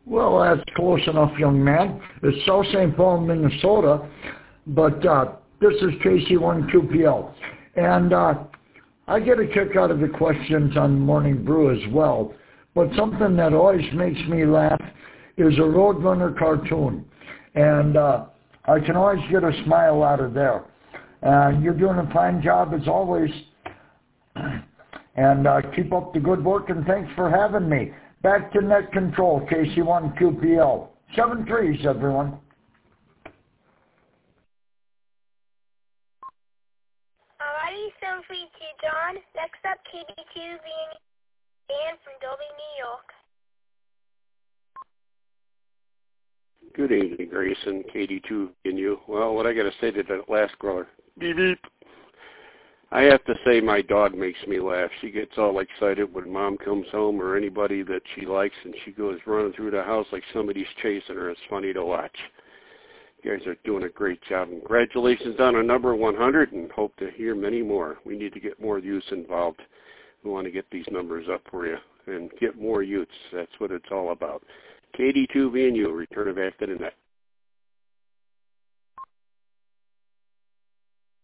Well, that's close enough, young man. It's South St. Paul, Minnesota, but this is KC1QPL. And I get a kick out of the questions on Morning Brew as well, but something that always makes me laugh is a Roadrunner cartoon. And I can always get a smile out of there. You're doing a fine job as always. And keep up the good work, and thanks for having me. Back to net control, KC1QPL. 7-3s, everyone. Alrighty, 7-3 to John. Next up, KD2 being Dan from Dolby, New York. Good evening, Grayson. KD2 in you. Well, what I got to say to that last caller, beep beep. I have to say my dog makes me laugh. She gets all excited when Mom comes home or anybody that she likes, and she goes running through the house like somebody's chasing her. It's funny to watch. You guys are doing a great job. Congratulations on a number 100, and hope to hear many more. We need to get more youths involved. We want to get these numbers up for you and get more youths. That's what it's all about. KD2 being you. Return it back to the net.